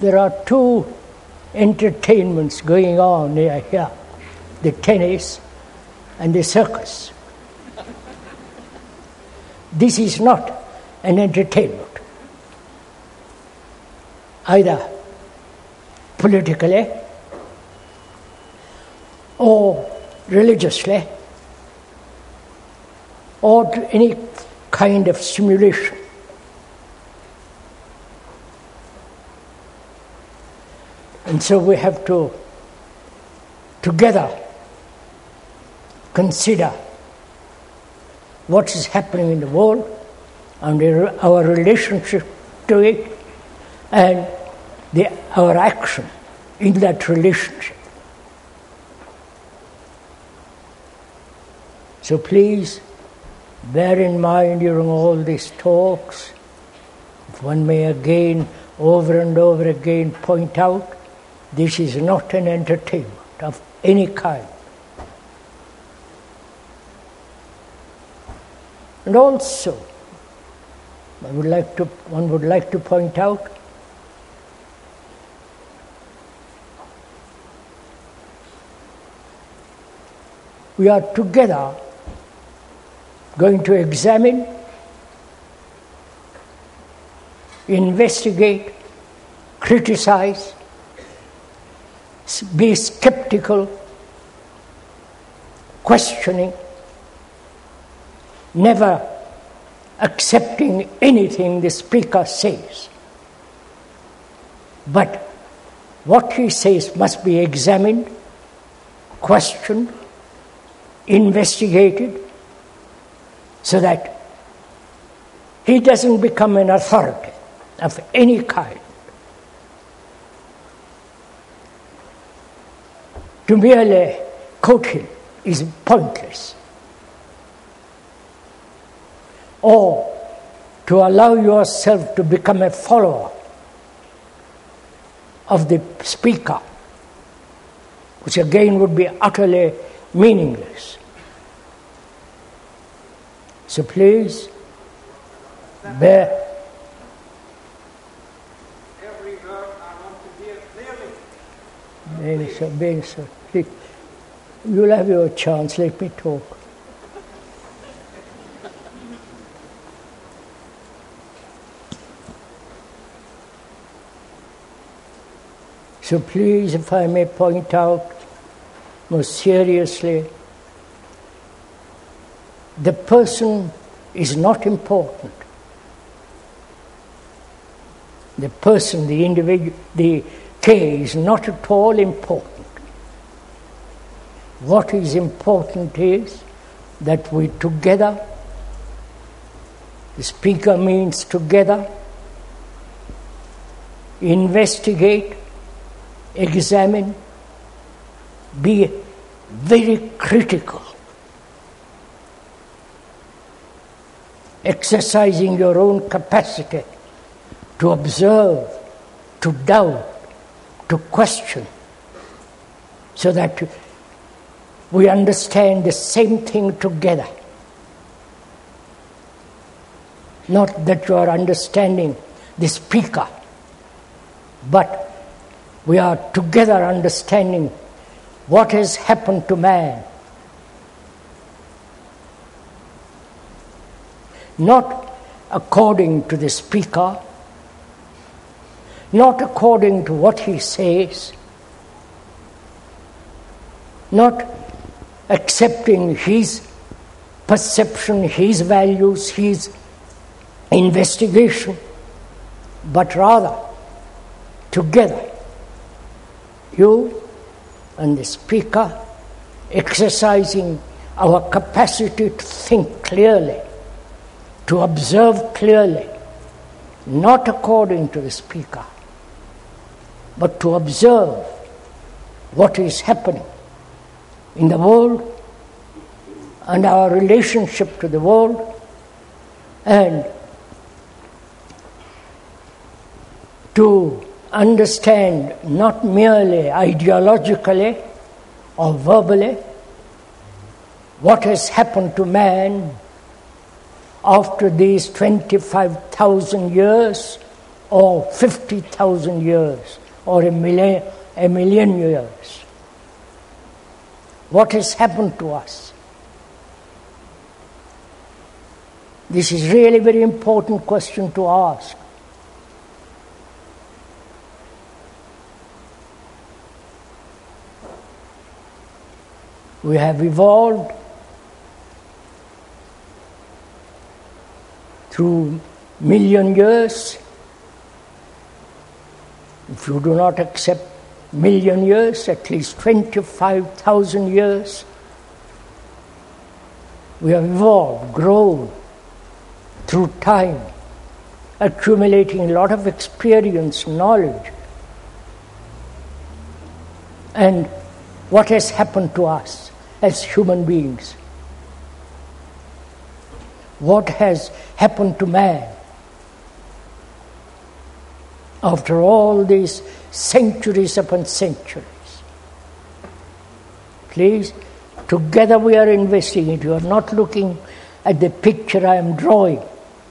There are two entertainments going on here, the tennis and the circus. This is not an entertainment, either politically or religiously or to any kind of stimulation. And so we have to together consider what is happening in the world and our relationship to it and our action in that relationship. So please bear in mind during all these talks, if one may again, over and over again, point out, this is not an entertainment of any kind. And also, one would like to point out we are together going to examine, investigate, criticize, be skeptical, questioning, never accepting anything the speaker says. But what he says must be examined, questioned, investigated, so that he doesn't become an authority of any kind. To merely quote him is pointless. Or to allow yourself to become a follower of the speaker, which again would be utterly meaningless. So please bear. Every word I want to hear clearly. Very sir. Please, you'll have your chance. Let me talk. So please, if I may point out most seriously, the person is not important. The person, the individual, the K is not at all important. What is important is that we together, the speaker means together, investigate, examine, be very critical, exercising your own capacity to observe, to doubt, to question, so that we understand the same thing together. Not that you are understanding the speaker, but we are together understanding what has happened to man. Not according to the speaker, not according to what he says, not accepting his perception, his values, his investigation, but rather together, you and the speaker exercising our capacity to think clearly, to observe clearly, not according to the speaker, but to observe what is happening in the world and our relationship to the world, and to understand not merely ideologically or verbally what has happened to man after these 25,000 years or 50,000 years or a million years? What has happened to us? This is really a very important question to ask. We have evolved through million years. If you do not accept million years, at least 25,000 years, we have evolved, grown through time, accumulating a lot of experience, knowledge. And what has happened to us as human beings? What has happened to man after all these centuries upon centuries? Please, together we are investigating. You are not looking at the picture I am drawing.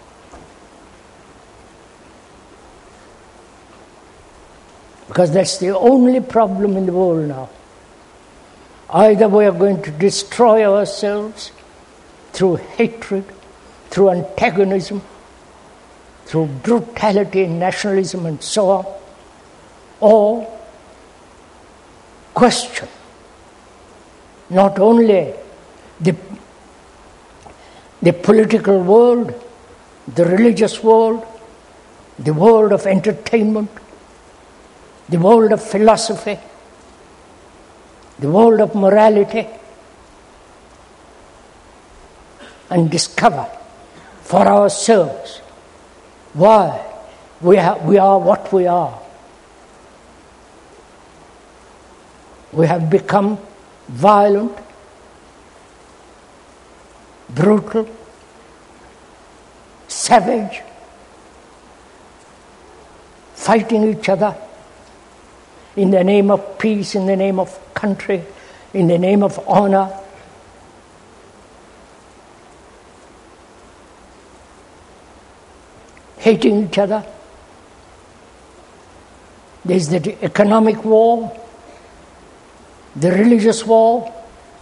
Because that's the only problem in the world now. Either we are going to destroy ourselves through hatred, through antagonism, through brutality and nationalism and so on, or question not only the political world, the religious world, the world of entertainment, the world of philosophy, the world of morality, and discover for ourselves why we are what we are. We have become violent, brutal, savage, fighting each other in the name of peace, in the name of country, in the name of honor. Hating each other. There's the economic war, the religious war,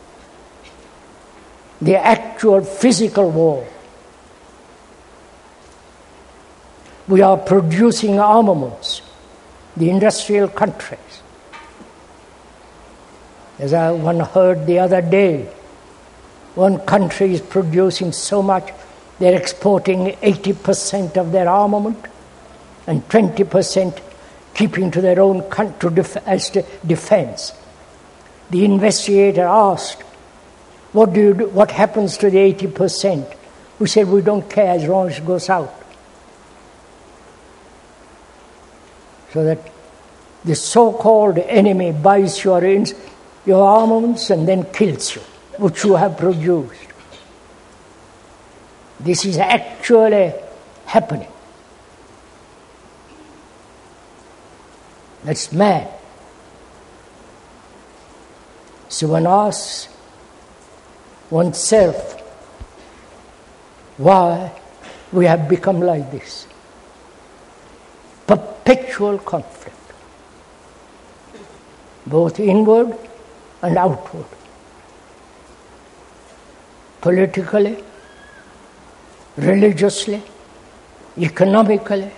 the actual physical war. We are producing armaments, the industrial countries. As one heard the other day, one country is producing so much, they're exporting 80% of their armament and 20% keeping to their own country as defense. The investigator asked, what do you do? What happens to the 80%? We said, we don't care as long as it goes out. So that the so-called enemy buys your armaments and then kills you, which you have produced. This is actually happening. That's mad. So one asks oneself why we have become like this. Perpetual conflict, both inward and outward, politically, religiously, economically,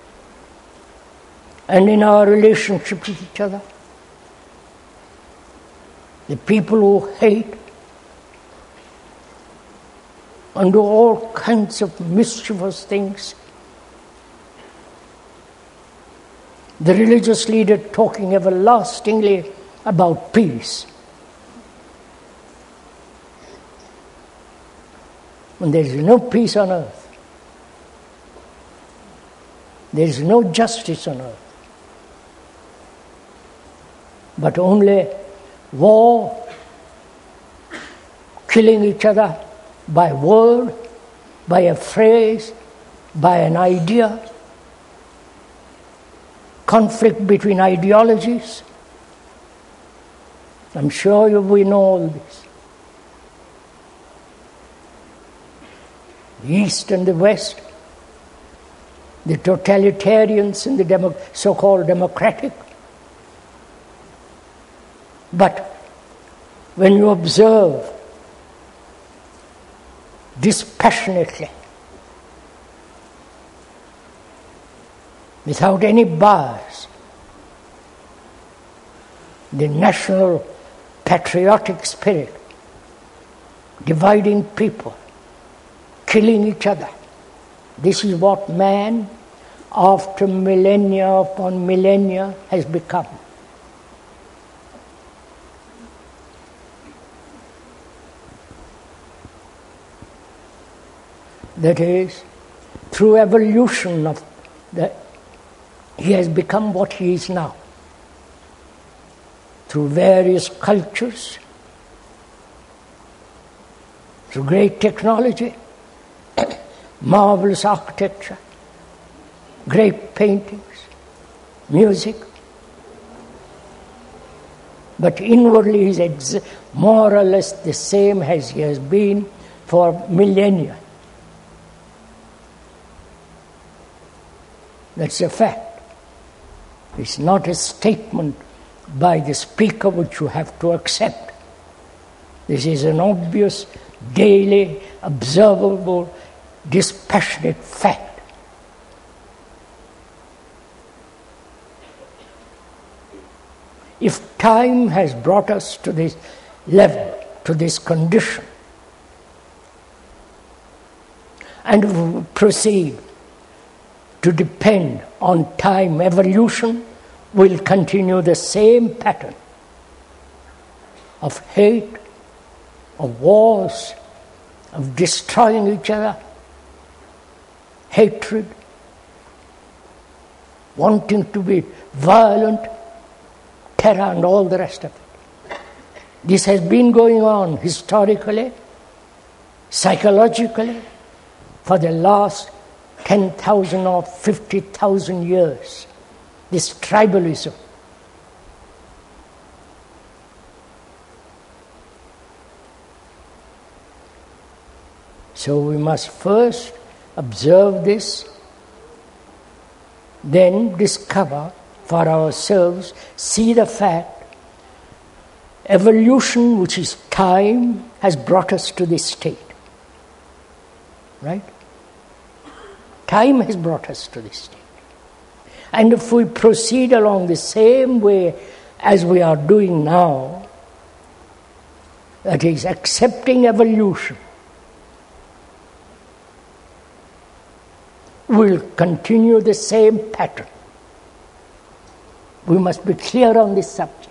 and in our relationship with each other. The people who hate and do all kinds of mischievous things. The religious leader talking everlastingly about peace. And there is no peace on earth. There is no justice on earth. But only war, killing each other by word, by a phrase, by an idea, conflict between ideologies. I'm sure we know all this. The East and the West, the totalitarians and the so-called democratic. But when you observe dispassionately, without any bias, the national patriotic spirit, dividing people, killing each other. This is what man, after millennia upon millennia, has become. That is, through evolution he has become what he is now. Through various cultures, through great technology, marvelous architecture, great paintings, music. But inwardly he is more or less the same as he has been for millennia. That's a fact. It's not a statement by the speaker which you have to accept. This is an obvious, daily, observable, dispassionate fact. If time has brought us to this level, to this condition, and we proceed to depend on time evolution, will continue the same pattern of hate, of wars, of destroying each other, hatred, wanting to be violent, terror and all the rest of it. This has been going on historically, psychologically, for the last 10,000 or 50,000 years. This tribalism. So we must first observe this, then discover for ourselves, see the fact, evolution, which is time, has brought us to this state. Right? Time has brought us to this state. And if we proceed along the same way as we are doing now, that is, accepting evolution, we'll continue the same pattern. We must be clear on this subject.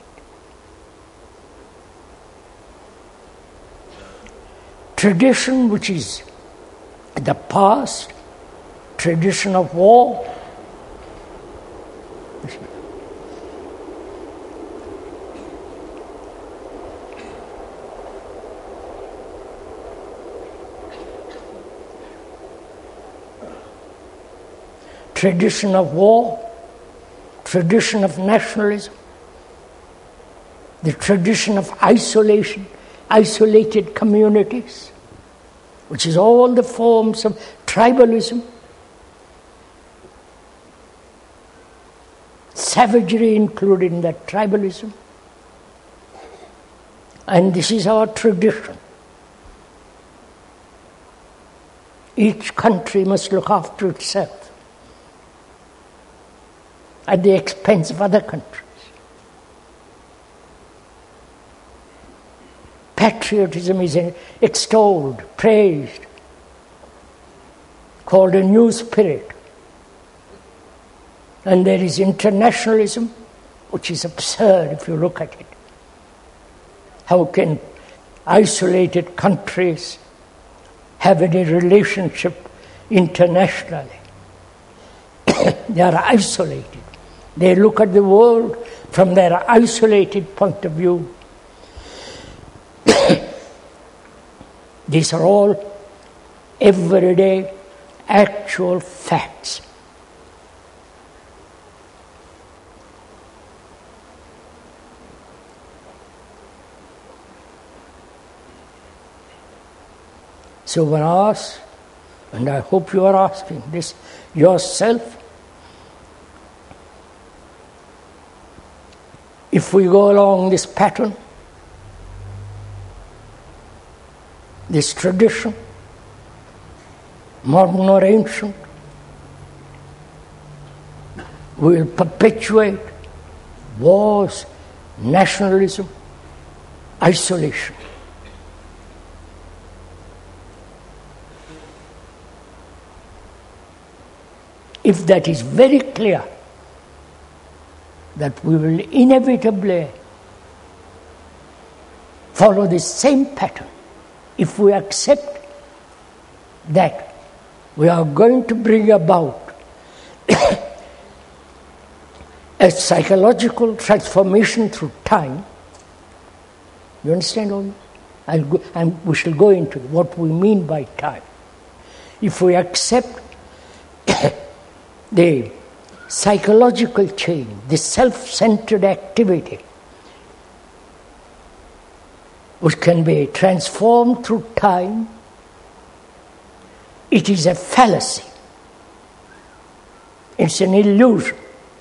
Tradition, which is the past, tradition of war, tradition of war, tradition of nationalism, the tradition of isolation, isolated communities, which is all the forms of tribalism, savagery included in that tribalism. And this is our tradition. Each country must look after itself at the expense of other countries. Patriotism is extolled, praised, called a new spirit. And there is internationalism, which is absurd if you look at it. How can isolated countries have any relationship internationally? They are isolated. They look at the world from their isolated point of view. These are all everyday, actual facts. So when asked, and I hope you are asking this yourself. If we go along this pattern, this tradition, modern or ancient, we will perpetuate wars, nationalism, isolation. If that is very clear, that we will inevitably follow the same pattern, if we accept that we are going to bring about a psychological transformation through time. You understand all this? We shall go into what we mean by time. If we accept the psychological change, the self-centered activity, which can be transformed through time, it is a fallacy. It's an illusion.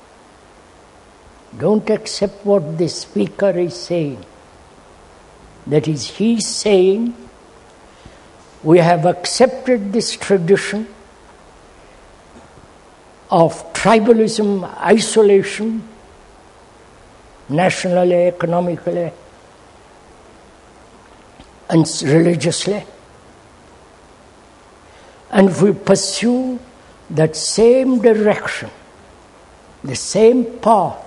Don't accept what the speaker is saying. That is, he's saying, we have accepted this tradition of tribalism, isolation, nationally, economically, and religiously. And if we pursue that same direction, the same path,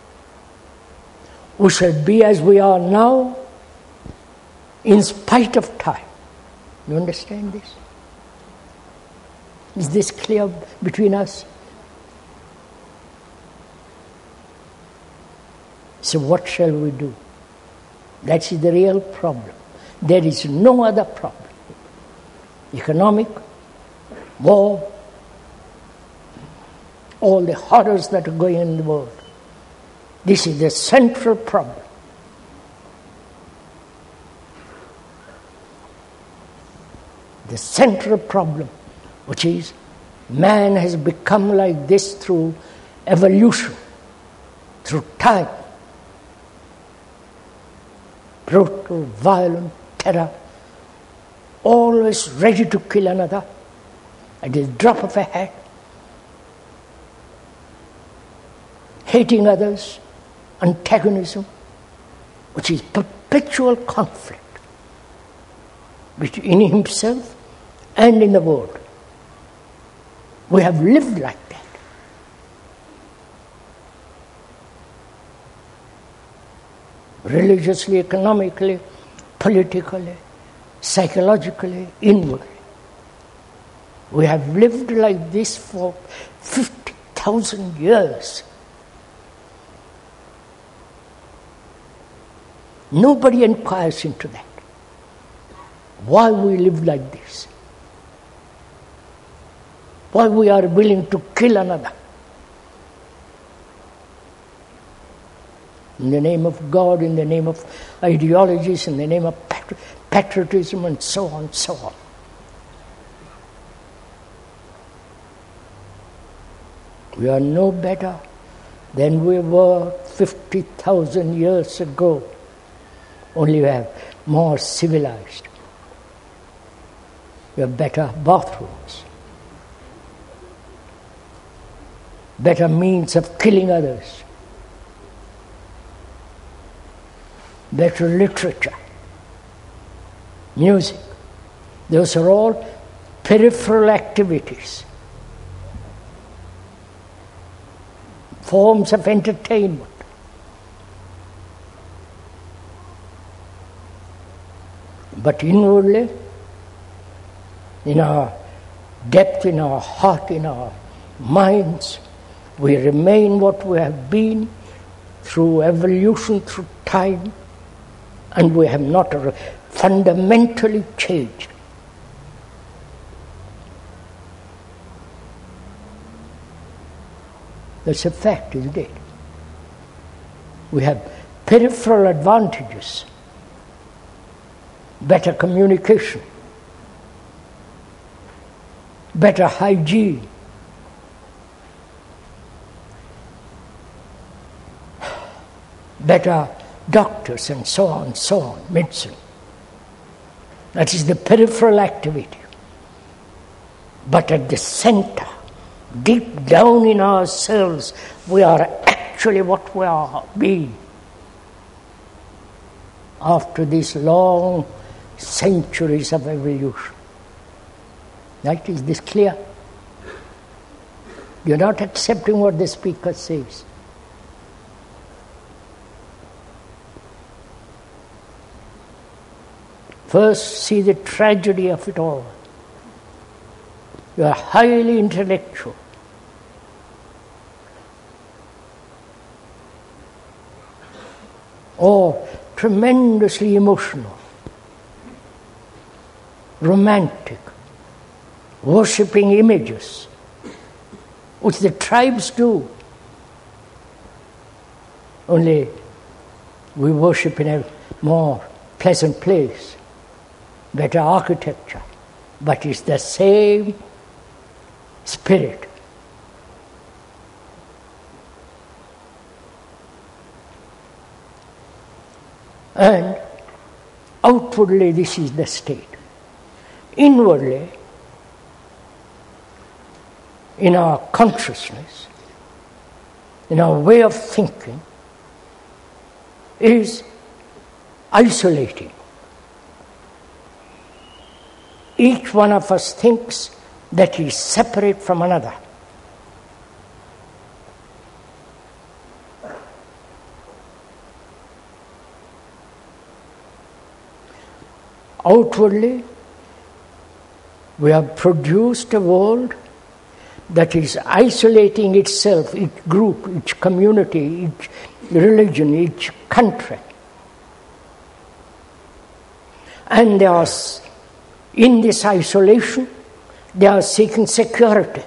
we shall be as we are now, in spite of time. You understand this? Is this clear between us? So what shall we do? That is the real problem. There is no other problem. Economic, war, all the horrors that are going on in the world. This is the central problem. The central problem, which is man has become like this through evolution, through time. Brutal, violent, terror, always ready to kill another at the drop of a hat, hating others, antagonism, which is perpetual conflict between himself and in the world. We have lived like that. Religiously, economically, politically, psychologically, inwardly. We have lived like this for 50,000 years. Nobody inquires into that. Why we live like this? Why we are willing to kill another? In the name of God, in the name of ideologies, in the name of patriotism, and so on, so on. We are no better than we were 50,000 years ago. Only we have more civilized. We have better bathrooms, better means of killing others, better literature, music. Those are all peripheral activities, forms of entertainment. But inwardly, in our depth, in our heart, in our minds, we remain what we have been through evolution, through time, and we have not fundamentally changed. That's a fact, isn't it? We have peripheral advantages, better communication, better hygiene, better doctors, and so on, medicine. That is the peripheral activity. But at the center, deep down in ourselves, we are actually what we are being. After these long centuries of evolution. Right? Is this clear? You're not accepting what the speaker says. First, see the tragedy of it all. You are highly intellectual. Or tremendously emotional, romantic, worshipping images, which the tribes do. Only we worship in a more pleasant place, better architecture, but it's the same spirit. And outwardly this is the state. Inwardly, in our consciousness, in our way of thinking, is isolating. Each one of us thinks that he is separate from another. Outwardly, we have produced a world that is isolating itself, each group, each community, each religion, each country. And they are, in this isolation, they are seeking security.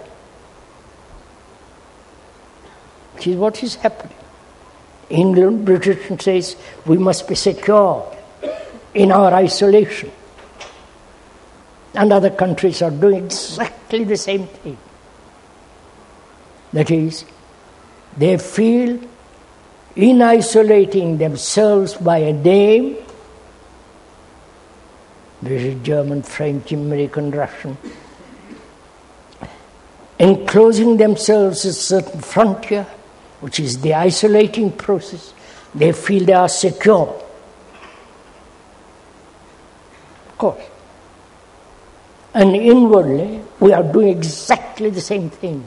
Which is what is happening. England, Britain says, we must be secure in our isolation. And other countries are doing exactly the same thing. That is, they feel in isolating themselves by a name, this is German, French, American, Russian, enclosing themselves a certain frontier, which is the isolating process, they feel they are secure. Of course. And inwardly, we are doing exactly the same thing.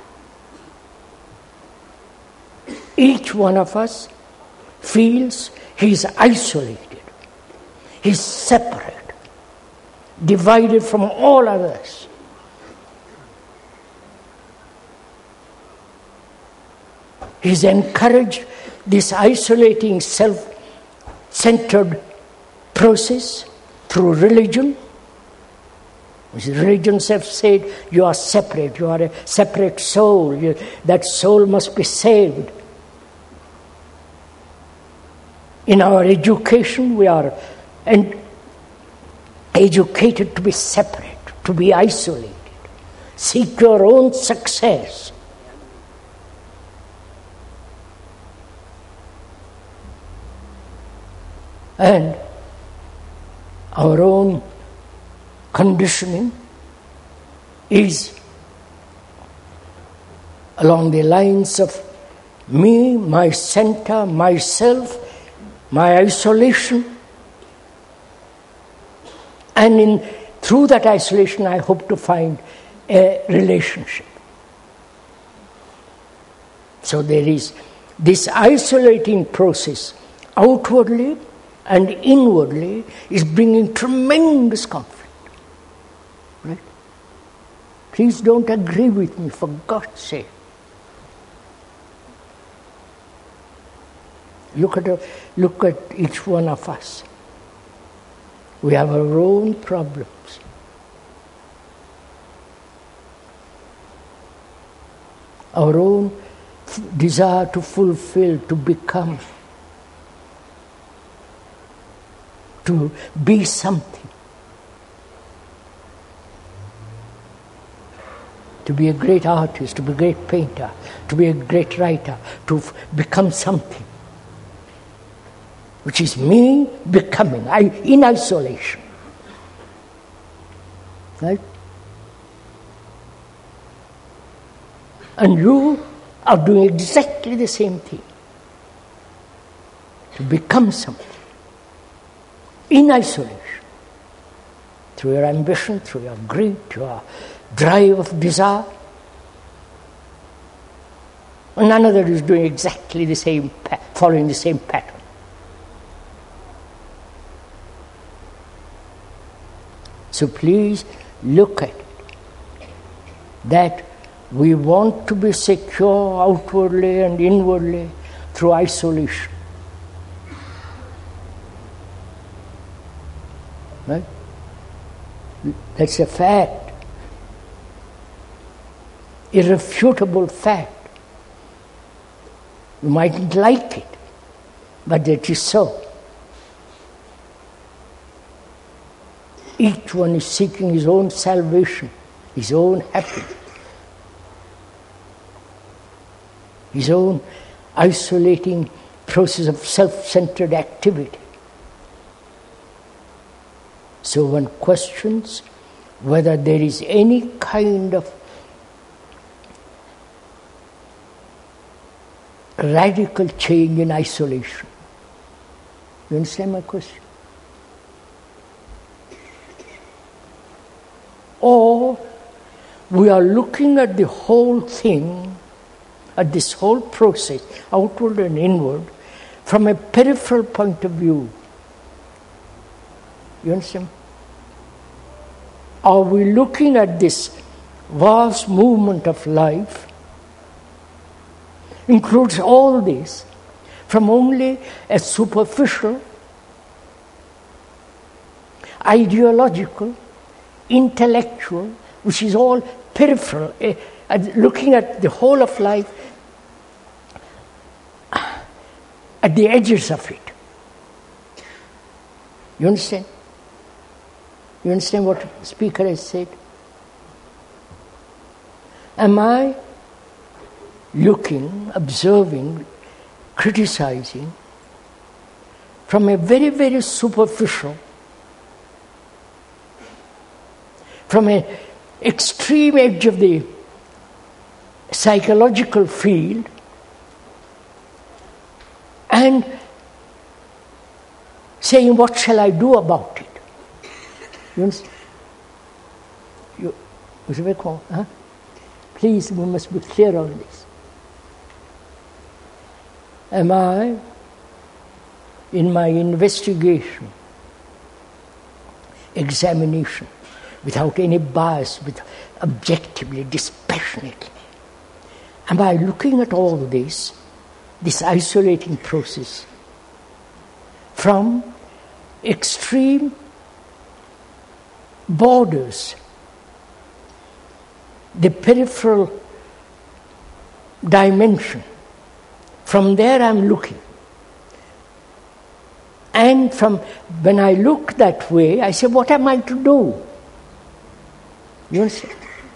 Each one of us feels he is isolated, he is separate, divided from all others. He is encouraged this isolating self-centered process through religion. Religions have said you are separate, you are a separate soul, that soul must be saved. In our education, we are educated to be separate, to be isolated. Seek your own success. And our own conditioning is along the lines of me, my center, myself, my isolation, and through that isolation I hope to find a relationship. So there is this isolating process outwardly and inwardly is bringing tremendous conflict. Right? Please don't agree with me, for God's sake. Look at each one of us. We have our own problems. Our own desire to fulfill, to become, to be something. To be a great artist, to be a great painter, to be a great writer, to become something. which is me becoming, in isolation. Right? And you are doing exactly the same thing. To become something. In isolation. Through your ambition, through your greed, your drive of desire. And another is doing exactly the same, following the same pattern. So please look at it. That we want to be secure outwardly and inwardly through isolation. Right? That's a fact. Irrefutable fact. You mightn't like it, but it is so. Each one is seeking his own salvation, his own happiness, his own isolating process of self-centered activity. So one questions whether there is any kind of radical change in isolation. You understand my question? Or we are looking at the whole thing, at this whole process, outward and inward, from a peripheral point of view. You understand? Are we looking at this vast movement of life, includes all this, from only a superficial, ideological, intellectual, which is all peripheral, looking at the whole of life at the edges of it. You understand? You understand what the speaker has said? Am I looking, observing, criticizing from a very, very superficial, from an extreme edge of the psychological field, and saying, what shall I do about it? You understand? Please, we must be clear on this. Am I, in my investigation, examination, without any bias, with objectively, dispassionately, am I looking at all this isolating process, from extreme borders, the peripheral dimension? From there I'm looking. And when I look that way, I say, what am I to do? You understand?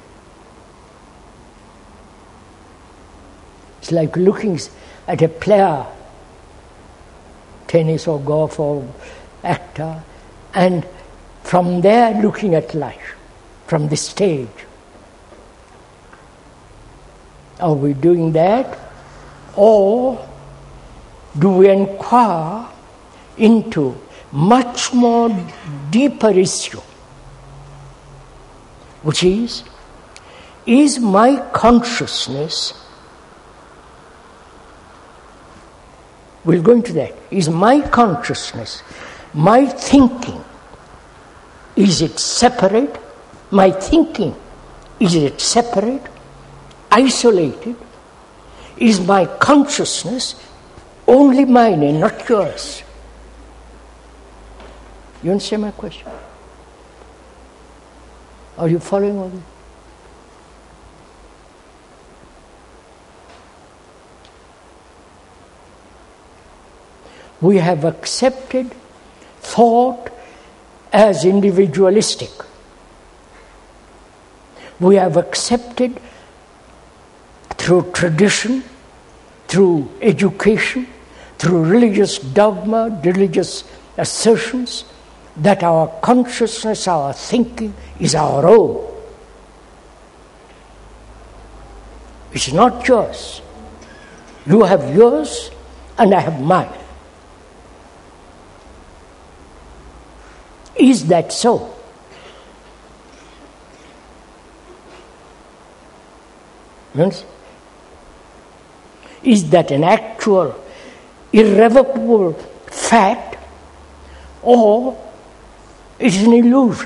It's like looking at a player, tennis or golf or actor, and from there looking at life, from the stage. Are we doing that? Or do we inquire into much more deeper issue, which is my consciousness, we'll go into that, is my consciousness, my thinking, is it separate? My thinking, is it separate, isolated? Is my consciousness only mine and not yours? You understand my question? Are you following all this? We have accepted thought as individualistic. We have accepted through tradition, through education, through religious dogma, religious assertions, that our consciousness, our thinking is our own. It's not yours. You have yours and I have mine. Is that so? Yes? Is that an actual, irrevocable fact, or it is an illusion?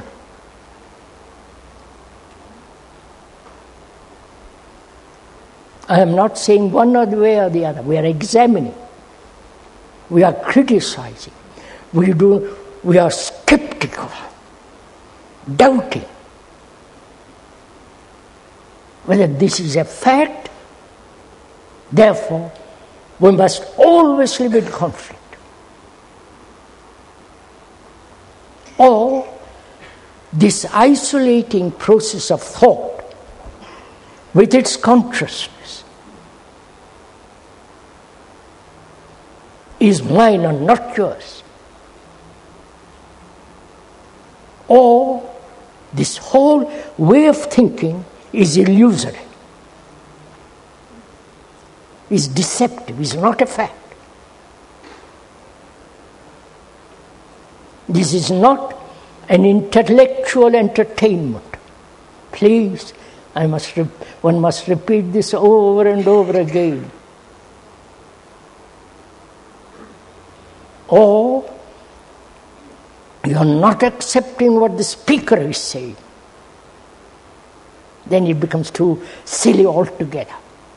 I am not saying one or the way or the other. We are examining. We are criticizing. We are skeptical, doubting whether this is a fact. Therefore, we must always live in conflict. Or this isolating process of thought with its consciousness is mine and not yours. Or this whole way of thinking is illusory, is deceptive, is not a fact. This is not an intellectual entertainment. Please, one must repeat this over and over again. Or you are not accepting what the speaker is saying. Then it becomes too silly altogether.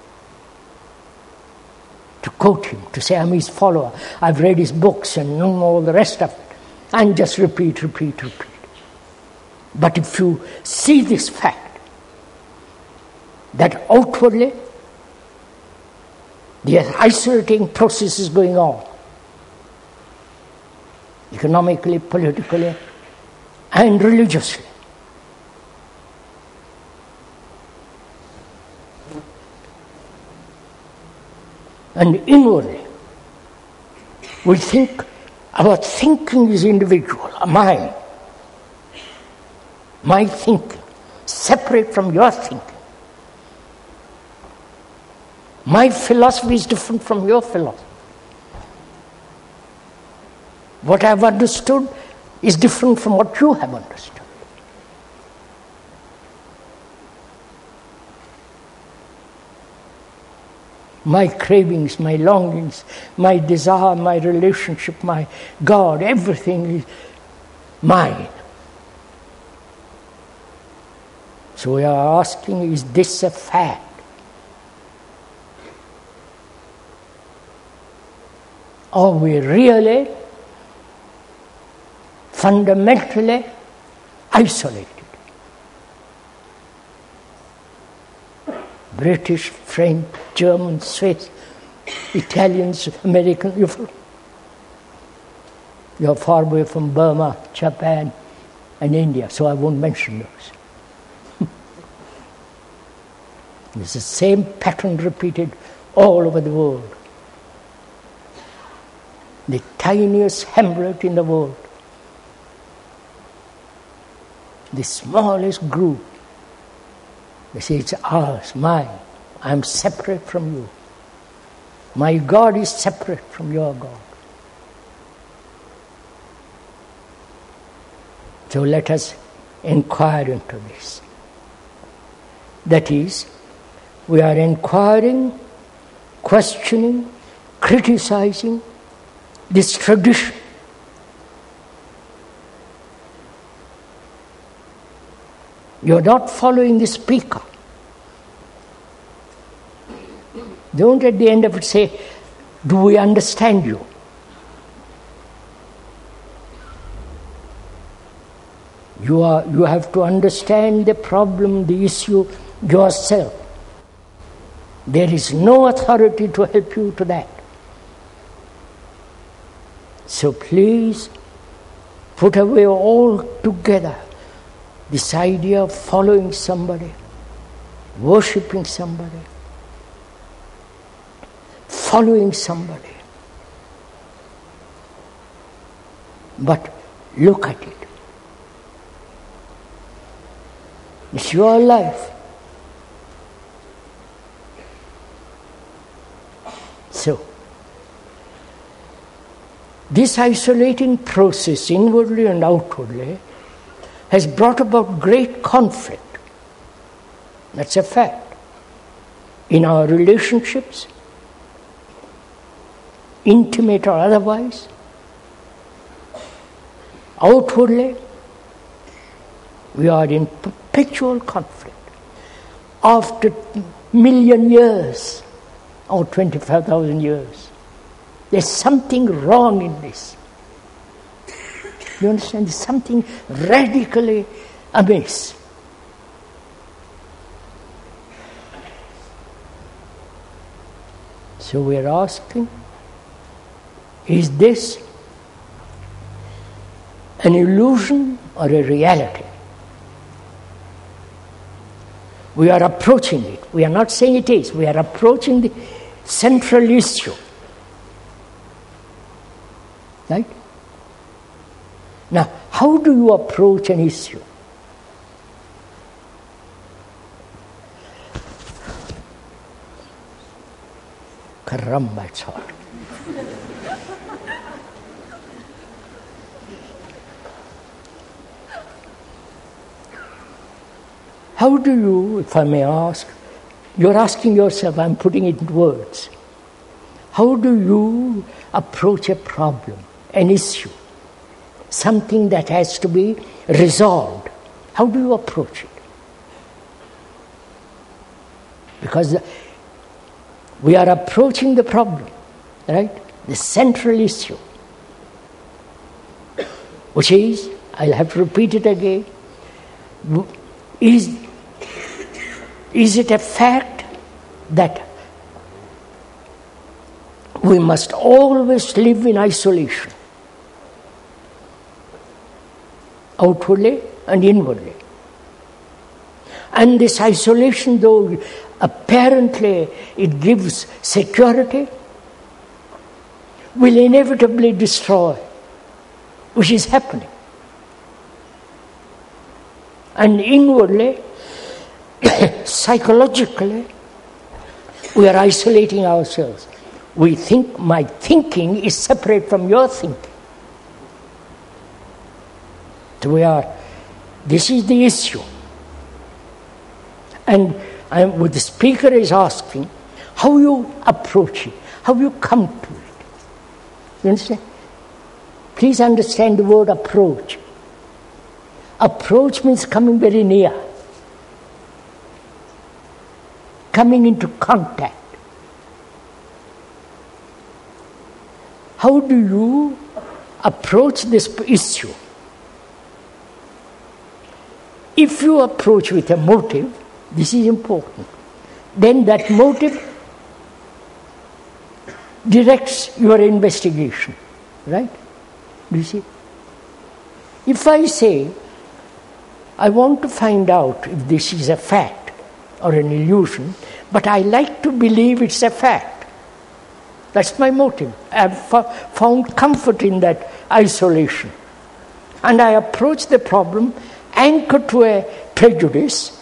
To quote him, to say I'm his follower, I've read his books and all the rest of it, and just repeat. But if you see this fact, that outwardly the isolating process is going on, economically, politically, and religiously. And inwardly, we think our thinking is individual, mine. My thinking, separate from your thinking. My philosophy is different from your philosophy. What I have understood is different from what you have understood. My cravings, my longings, my desire, my relationship, my God, everything is mine. So we are asking, is this a fact? Are we really fundamentally isolated? British, French, German, Swiss, Italians, Americans. You're far away from Burma, Japan, and India, so I won't mention those. It's the same pattern repeated all over the world. The tiniest hamlet in the world, the smallest group, they say it's ours, mine. I'm separate from you. My God is separate from your God. So let us inquire into this. That is, we are inquiring, questioning, criticizing this tradition. You're not following the speaker. Don't at the end of it say, do we understand you? You have to understand the problem, the issue yourself. There is no authority to help you to that. So please put away altogether this idea of following somebody, worshipping somebody, following somebody, But look at it. It's your life. So, this isolating process, inwardly and outwardly, has brought about great conflict. That's a fact. In our relationships, intimate or otherwise, outwardly, we are in perpetual conflict. After million years, or 25,000 years, there's something wrong in this. You understand? There's something radically amiss. So we're asking, is this an illusion or a reality? We are approaching it. We are not saying it is. We are approaching the central issue. Right? Now, how do you approach an issue? Caramba, it's hard. How do you, if I may ask, you're asking yourself, I'm putting it in words. How do you approach a problem, an issue, something that has to be resolved? How do you approach it? Because we are approaching the problem, right? The central issue, which is, I'll have to repeat it again, is it a fact that we must always live in isolation, outwardly and inwardly? And this isolation, though apparently it gives security, will inevitably destroy, which is happening. And inwardly, psychologically, we are isolating ourselves. We think my thinking is separate from your thinking. So this is the issue. And what the speaker is asking, how you approach it, how you come to it. You understand? Please understand the word approach. Approach means coming very near, coming into contact. How do you approach this issue? If you approach with a motive, this is important, then that motive directs your investigation, right? Do you see? If I say, I want to find out if this is a fact or an illusion, but I like to believe it's a fact. That's my motive. I've found comfort in that isolation. And I approach the problem anchored to a prejudice,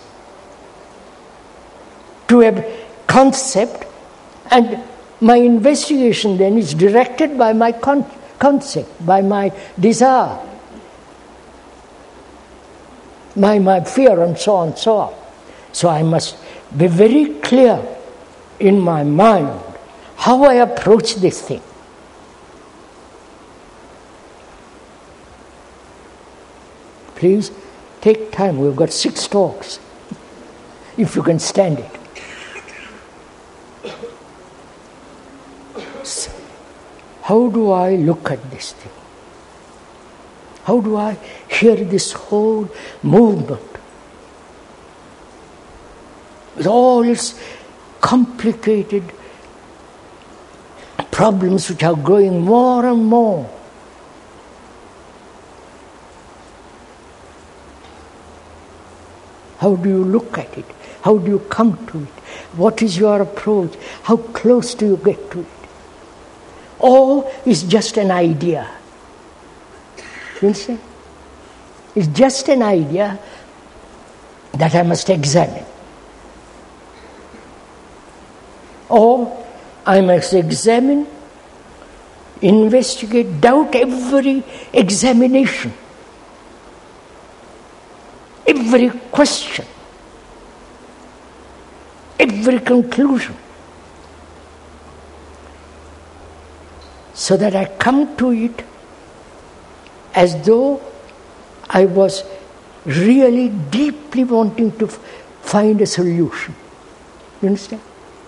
to a concept, and my investigation then is directed by my concept, by my desire, my fear, and so on, so on. So I must be very clear in my mind how I approach this thing. Please take time. We've got 6 talks, if you can stand it. So, how do I look at this thing? How do I hear this whole movement with all its complicated problems which are growing more and more? How do you look at it? How do you come to it? What is your approach? How close do you get to it? Or is just an idea? You understand? It's just an idea that I must examine. Or I must examine, investigate, doubt every examination, every question, every conclusion, so that I come to it as though I was really deeply wanting to find a solution. You understand?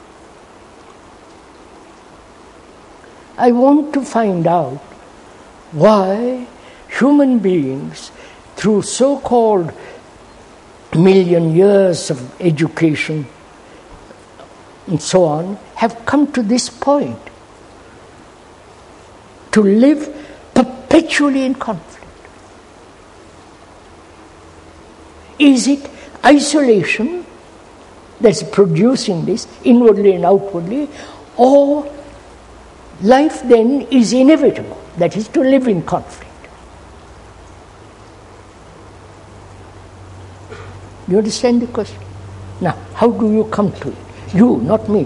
I want to find out why human beings, through so-called million years of education and so on, have come to this point, to live perpetually in conflict. Is it isolation that's producing this, inwardly and outwardly, or life then is inevitable, that is to live in conflict? You understand the question? Now, how do you come to it? You, not me.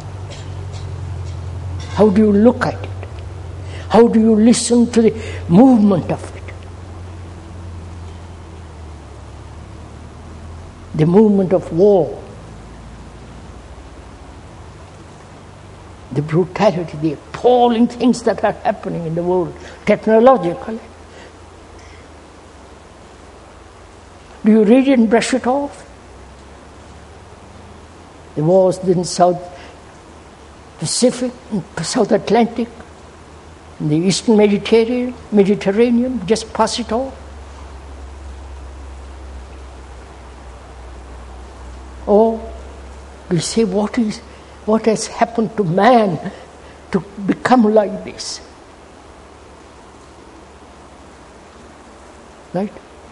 How do you look at it? How do you listen to the movement of it? The movement of war, the brutality, the appalling things that are happening in the world technologically. Do you read it and brush it off? The wars in South Pacific, South Atlantic, in the Eastern Mediterranean, just pass it off? Or do you say, what has happened to man to become like this? Right?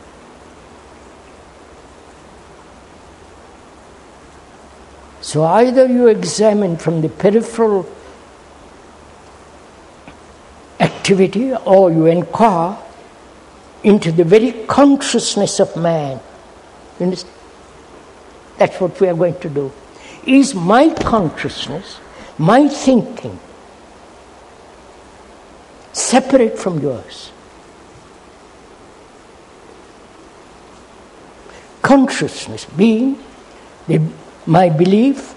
So either you examine from the peripheral activity, or you inquire into the very consciousness of man. You understand? That's what we are going to do. Is my consciousness, my thinking, separate from yours? Consciousness being my belief,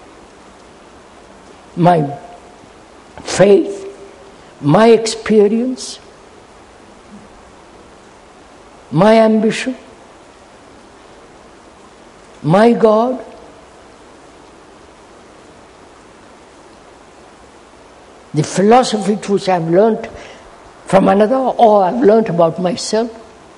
my faith, my experience, my ambition, my God. The philosophy which I've learnt from another, or I've learnt about myself.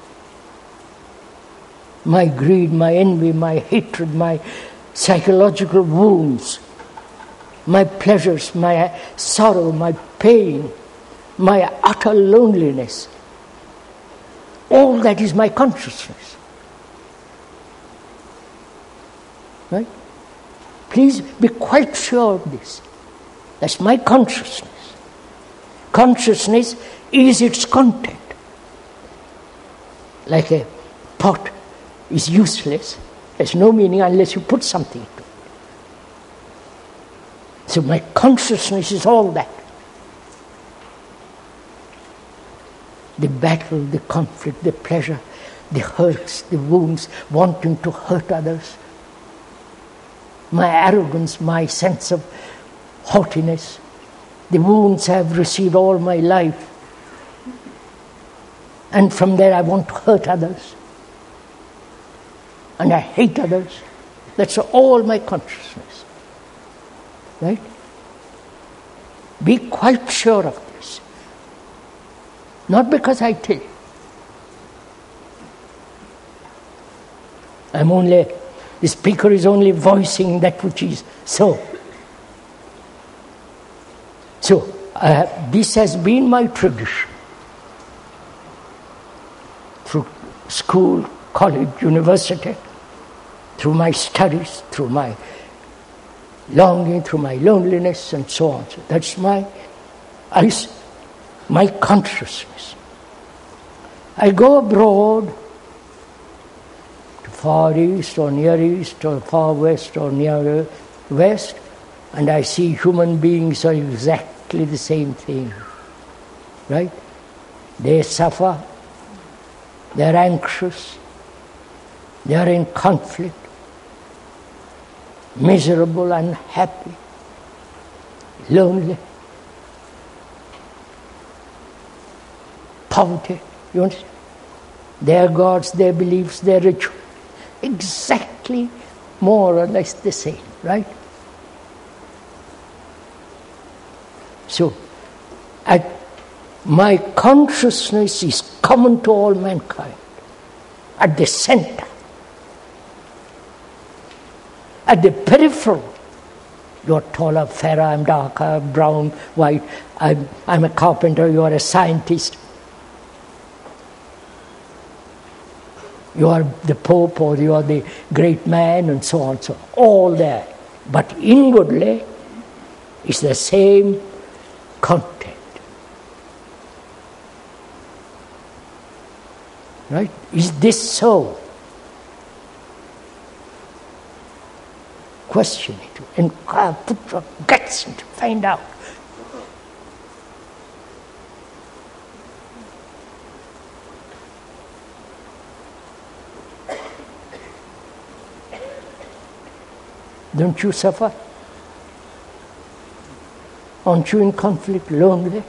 My greed, my envy, my hatred, my psychological wounds, my pleasures, my sorrow, my pain, my utter loneliness. All that is my consciousness. Right? Please be quite sure of this. That's my consciousness. Consciousness is its content. Like a pot is useless, has no meaning unless you put something to it. So my consciousness is all that. The battle, the conflict, the pleasure, the hurts, the wounds, wanting to hurt others. My arrogance, my sense of haughtiness, the wounds I have received all my life. And from there I want to hurt others. And I hate others. That's all my consciousness. Right? Be quite sure of this. Not because I tell you. The speaker is only voicing that which is so. So, this has been my tradition. Through school, college, university, through my studies, through my longing, through my loneliness, and so on. So that's my consciousness. I go abroad, to Far East or Near East or Far West or Near West, and I see human beings are exactly the same thing. Right? They suffer, they're anxious, they're in conflict, miserable, unhappy, lonely, poverty. You understand? Their gods, their beliefs, their rituals, exactly more or less the same, right? So, my consciousness is common to all mankind, at the center. At the peripheral, you're taller, fairer, I'm darker, brown, white, I'm a carpenter, you're a scientist. You are the Pope or you are the great man and so on, so on. All there. But inwardly, it's the same content. Right? Is this so? Question it and put your guts in to find out. Don't you suffer? Aren't you in conflict, lonely?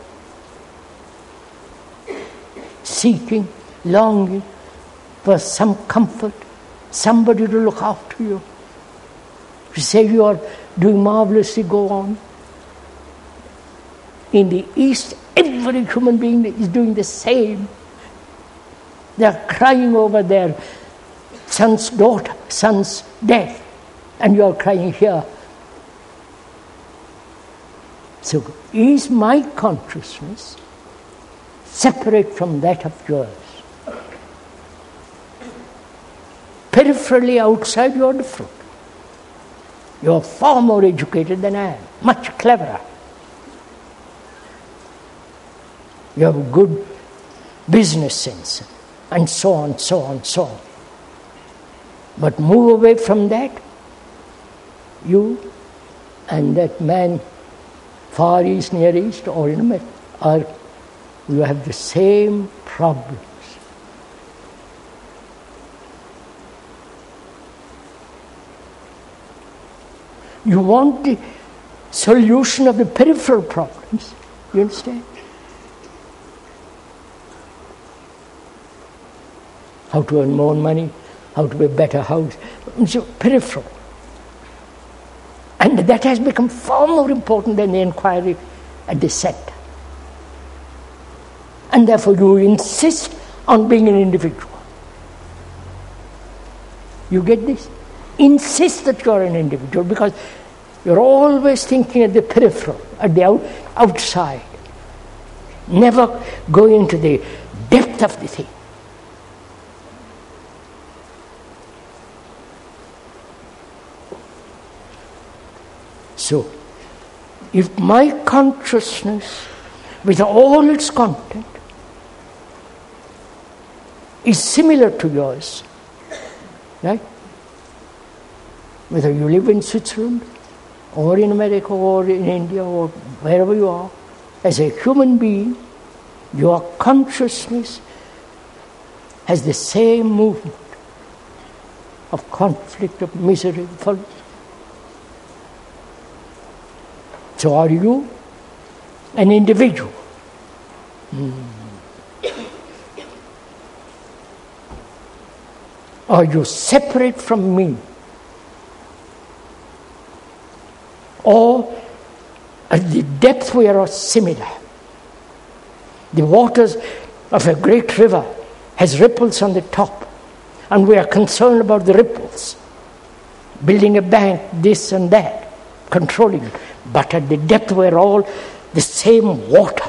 Seeking, longing for some comfort, somebody to look after you. You say you are doing marvelously, go on. In the East, every human being is doing the same. They are crying over their son's death. And you are crying here. So, is my consciousness separate from that of yours? Peripherally outside, you are different. You are far more educated than I am, much cleverer. You have a good business sense, and so on, so on, so on. But move away from that, you and that man, Far East, Near East, or in the middle, you have the same problems. You want the solution of the peripheral problems, you understand? How to earn more money, how to buy a better house, it's peripheral. And that has become far more important than the inquiry at the center. And therefore you insist on being an individual. You get this? Insist that you are an individual because you're always thinking at the peripheral, at the outside. Never go into the depth of the thing. So, if my consciousness, with all its content, is similar to yours, right? Whether you live in Switzerland, or in America, or in India, or wherever you are, as a human being, your consciousness has the same movement of conflict, of misery, So are you an individual? Are you separate from me? Or at the depth we are similar? The waters of a great river has ripples on the top, and we are concerned about the ripples, building a bank, this and that, controlling it. But at the depth we are all the same water.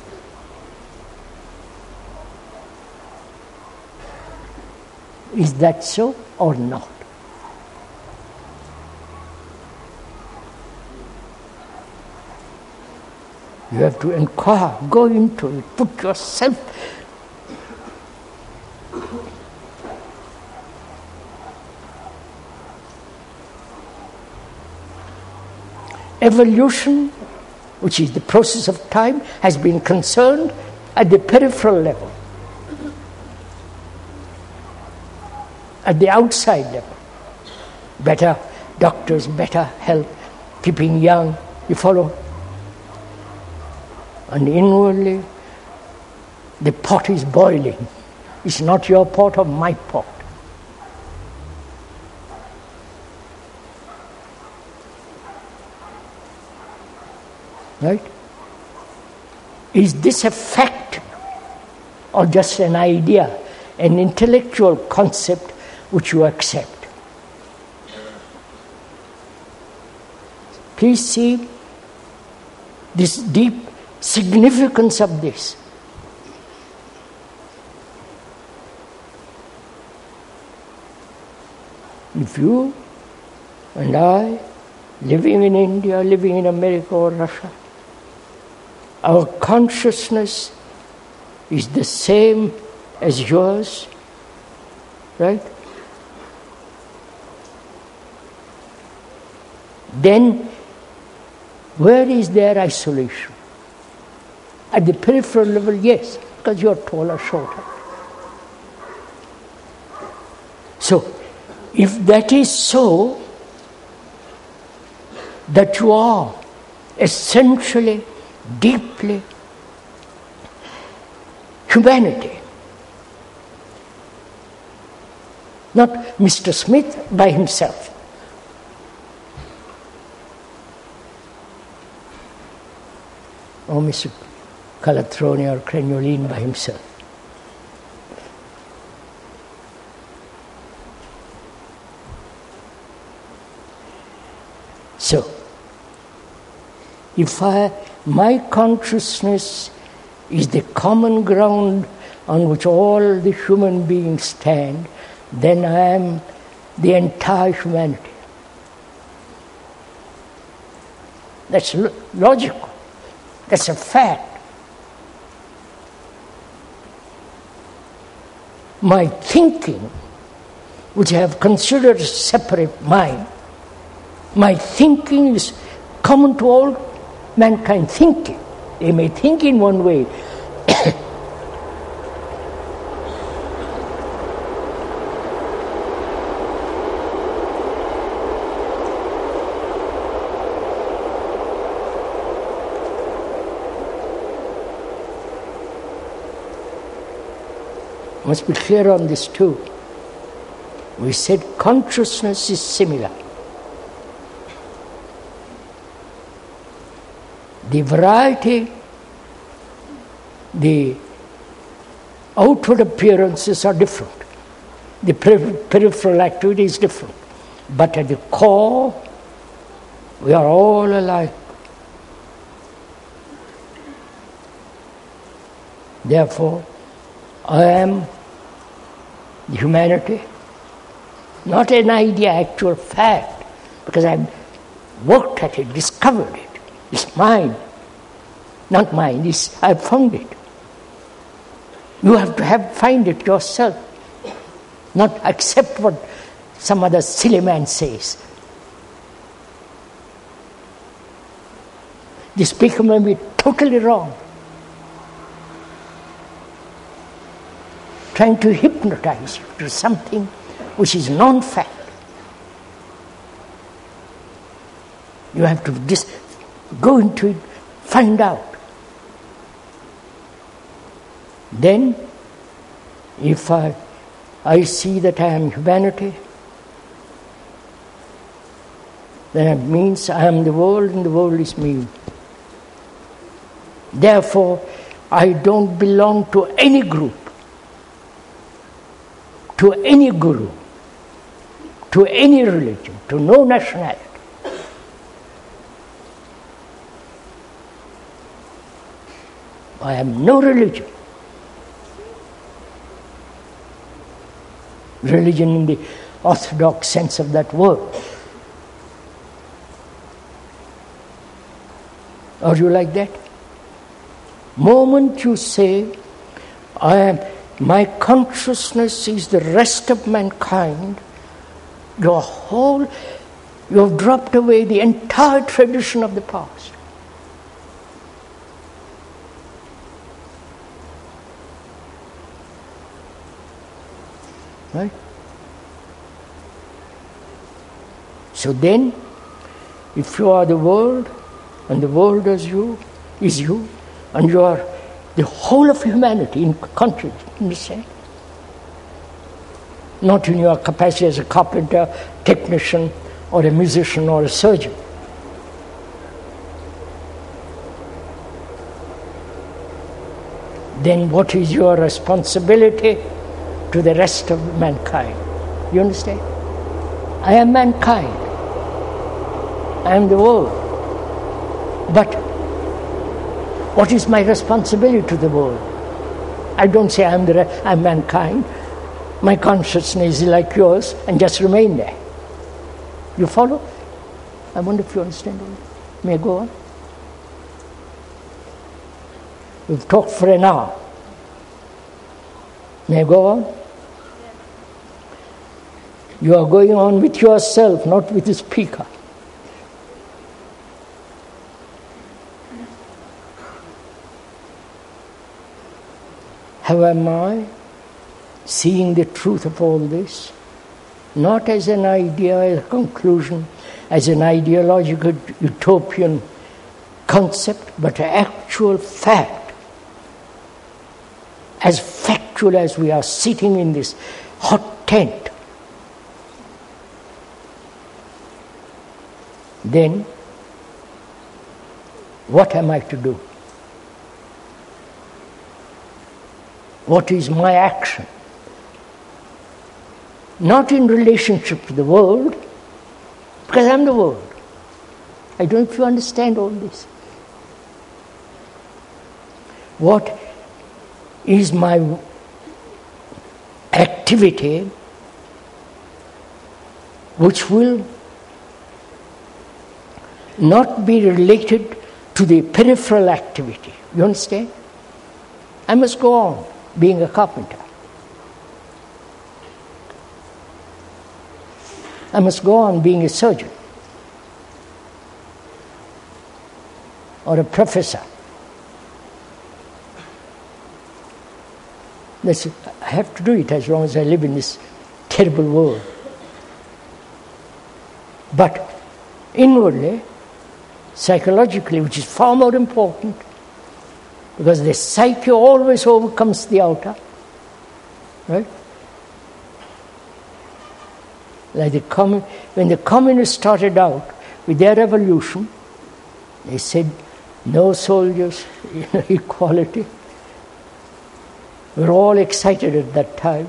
Is that so or not? You have to inquire, go into it, put yourself evolution, which is the process of time, has been concerned at the peripheral level, at the outside level. Better doctors, better health, keeping young, you follow? And inwardly, the pot is boiling. It's not your pot or my pot. Right? Is this a fact or just an idea, an intellectual concept which you accept? Please see this deep significance of this. If you and I, living in India, living in America or Russia, our consciousness is the same as yours, right? Then, where is their isolation? At the peripheral level, yes, because you're taller, shorter. So, if that is so, that you are essentially, deeply humanity, not Mr. Smith by himself. Or Mr. Calatroni or Craniolini by himself. So, if my consciousness is the common ground on which all the human beings stand, then I am the entire humanity. That's logical. That's a fact. My thinking, which I have considered a separate mind, my thinking is common to all mankind thinking. They may think in one way. Must be clear on this too. We said consciousness is similar. The variety, the outward appearances are different. The peripheral activity is different. But at the core, we are all alike. Therefore, I am the humanity, not an idea, actual fact, because I've worked at it, discovered it. It's mine. Not mine, I've found it. You have to find it yourself, not accept what some other silly man says. The speaker may be totally wrong, trying to hypnotize you to something which is non-fact. You have to go into it, find out. Then, if I see that I am humanity, then it means I am the world and the world is me. Therefore, I don't belong to any group, to any guru, to any religion, to no nationality. I have no religion. Religion in the orthodox sense of that word. Are you like that? Moment you say, my consciousness is the rest of mankind, your whole You have dropped away the entire tradition of the past. Right? So then, if you are the world, and the world is you, and you are the whole of humanity in consciousness, understand? Not in your capacity as a carpenter, technician, or a musician, or a surgeon. Then what is your responsibility to the rest of mankind? You understand? I am mankind. I am the world. But what is my responsibility to the world? I don't say I'm mankind. My consciousness is like yours and just remain there. You follow? I wonder if you understand all that. May I go on? We've talked for an hour. May I go on? You are going on with yourself, not with the speaker. How am I seeing the truth of all this? Not as an idea, as a conclusion, as an ideological utopian concept, but an actual fact. As factual as we are sitting in this hot tent. Then, what am I to do? What is my action? Not in relationship to the world, because I'm the world. I don't know if you understand all this. What is my activity which will not be related to the peripheral activity? You understand? I must go on being a carpenter. I must go on being a surgeon or a professor. I have to do it as long as I live in this terrible world. But inwardly, psychologically, which is far more important, because the psyche always overcomes the outer, right? Like when the communists started out with their revolution, they said, no soldiers, equality. We were all excited at that time.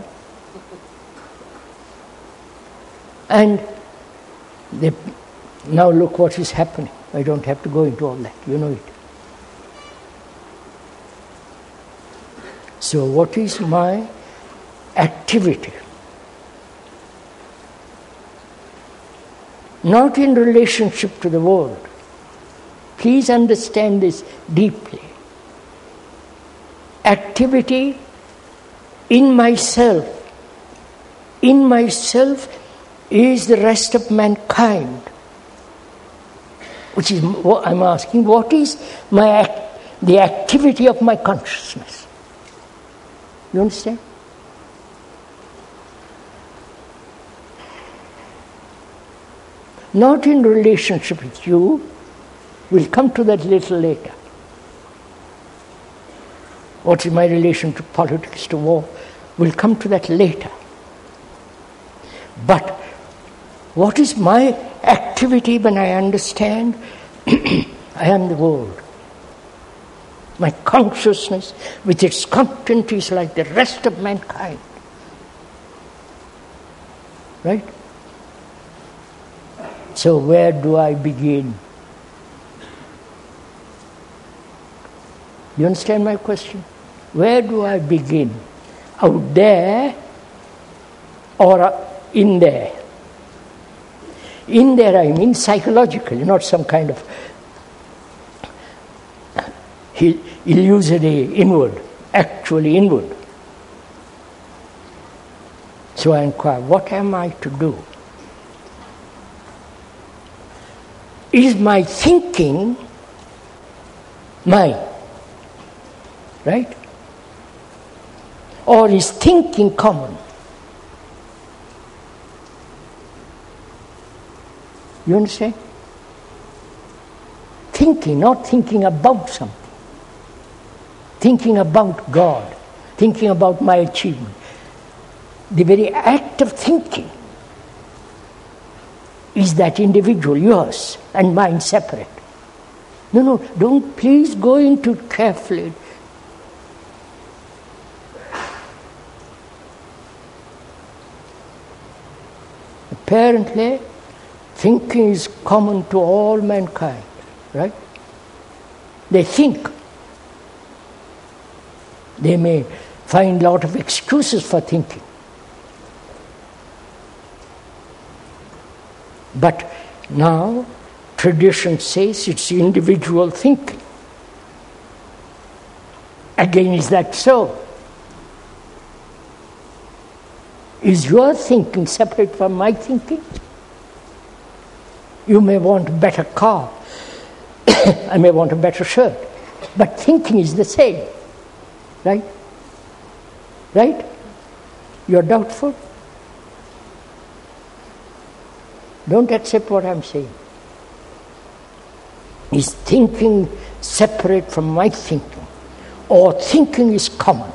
And now look what is happening. I don't have to go into all that, you know it. So what is my activity? Not in relationship to the world. Please understand this deeply. Activity in myself. In myself is the rest of mankind. Which is what I'm asking, what is the activity of my consciousness? You understand? Not in relationship with you. We'll come to that little later. What is my relation to politics, to war? We'll come to that later. But what is my activity when I understand I am the world? My consciousness with its content is like the rest of mankind. Right? So where do I begin? You understand my question? Where do I begin? Out there or in there? In there I mean psychologically, not some kind of illusory inward, actually inward. So I inquire, what am I to do? Is my thinking mine? Right? Or is thinking common? You understand? Thinking, not thinking about something. Thinking about God. Thinking about my achievement. The very act of thinking is that individual, yours and mine separate. No, don't please go into it carefully. Apparently, thinking is common to all mankind, right? They think. They may find a lot of excuses for thinking. But now, tradition says it's individual thinking. Again, is that so? Is your thinking separate from my thinking? You may want a better car. I may want a better shirt. But thinking is the same. Right? Right? You're doubtful? Don't accept what I'm saying. Is thinking separate from my thinking? Or thinking is common?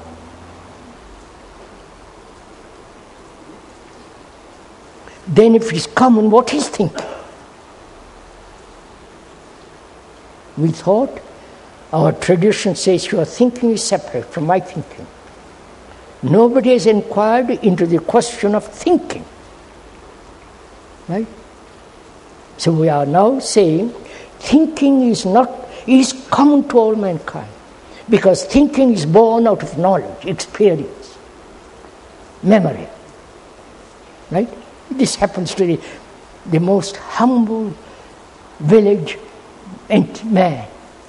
Then if it's common, what is thinking? We thought our tradition says your thinking is separate from my thinking. Nobody has inquired into the question of thinking. Right? So we are now saying thinking is common to all mankind. Because thinking is born out of knowledge, experience, memory. Right? This happens to the most humble village man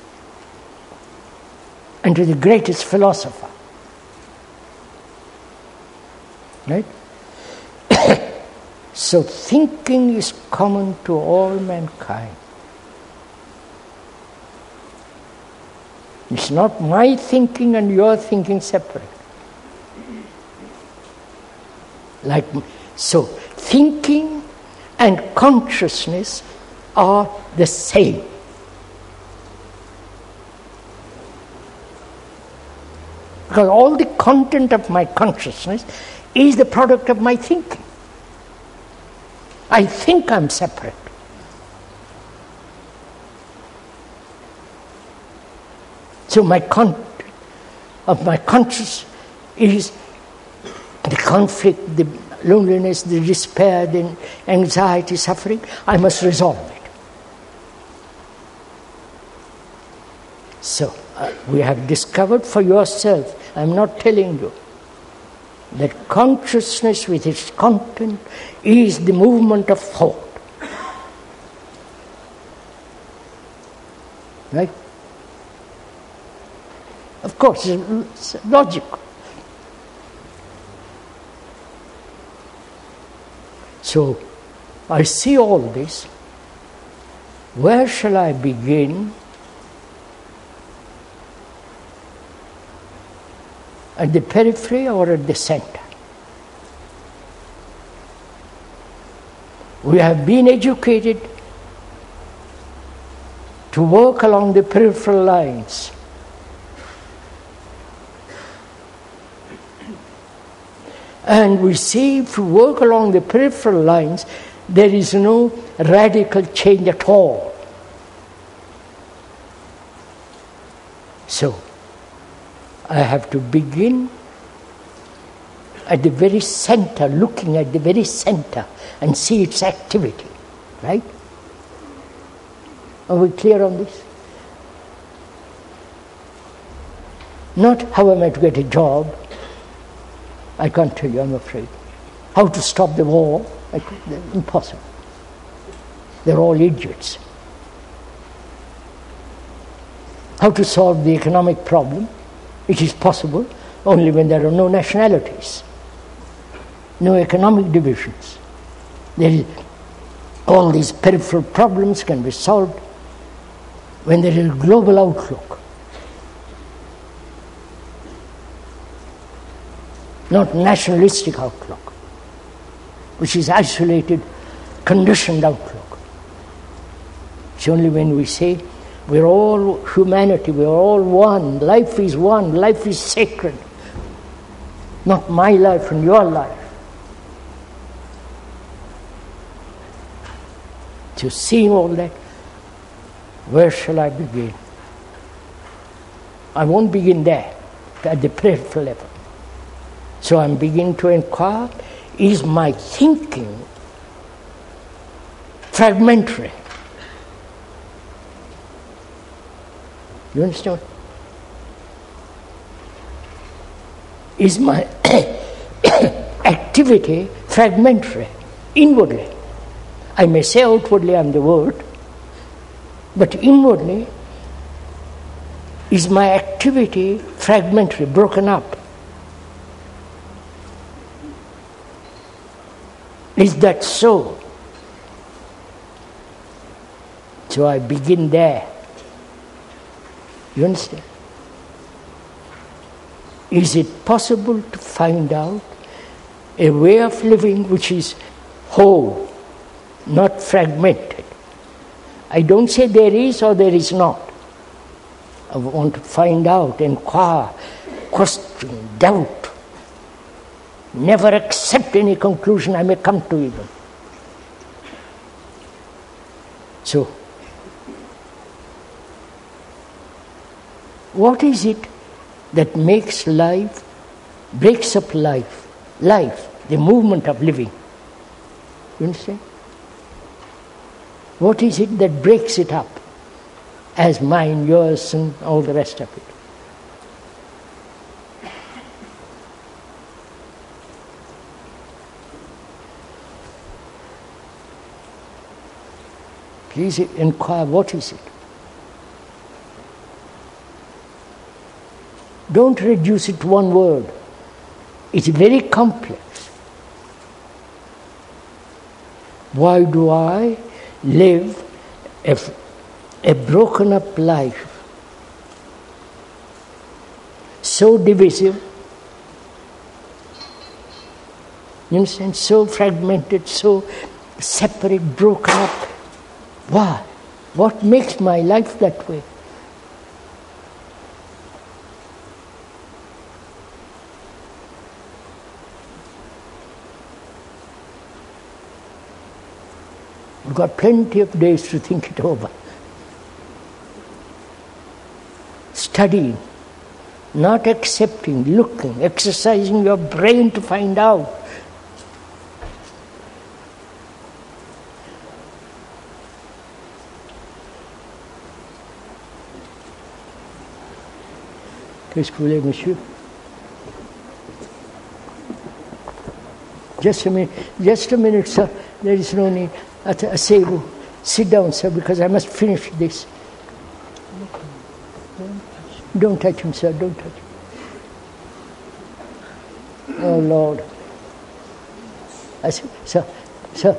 and to the greatest philosopher. Right? So thinking is common to all mankind. It's not my thinking and your thinking separate. So thinking and consciousness are the same. Because all the content of my consciousness is the product of my thinking. I think I'm separate. So my content of my consciousness is the conflict, the loneliness, the despair, the anxiety, suffering. I must resolve it. So we have discovered for yourself, I'm not telling you, that consciousness with its content is the movement of thought. Right? Of course, it's logical. So, I see all this. Where shall I begin? At the periphery or at the center? We have been educated to work along the peripheral lines. And we see if we work along the peripheral lines, there is no radical change at all. So, I have to begin at the very center, looking at the very center and see its activity. Right? Are we clear on this? Not how am I to get a job. I can't tell you, I'm afraid. How to stop the war? Impossible. They're all idiots. How to solve the economic problem? It is possible only when there are no nationalities, no economic divisions. There is All these peripheral problems can be solved when there is a global outlook. Not nationalistic outlook, which is isolated, conditioned outlook. It's only when we say we're all humanity, we're all one, life is sacred. Not my life and your life. So seeing all that, where shall I begin? I won't begin there, at the peripheral level. So I'm beginning to inquire, is my thinking fragmentary? You understand? Is my activity fragmentary, inwardly? I may say outwardly I'm the Word, but inwardly, is my activity fragmentary, broken up? Is that so? So I begin there. You understand? Is it possible to find out a way of living which is whole, not fragmented? I don't say there is or there is not. I want to find out, inquire, question, doubt. Never accept any conclusion I may come to even. So, what is it that makes life, breaks up life, the movement of living? You understand? What is it that breaks it up as mine, yours, and all the rest of it? Please inquire, what is it? Don't reduce it to one word. It's very complex. Why do I live a broken up life, so divisive, you understand, so fragmented, so separate, broken up? Why? What makes my life that way? We've got plenty of days to think it over. Studying, not accepting, looking, exercising your brain to find out. Qu'est-ce que vous voulez, monsieur? Just a minute, sir. There is no need. Asseyez-vous. Sit down, sir, because I must finish this. Don't touch him, sir. Don't touch him. Oh, Lord. I said, sir.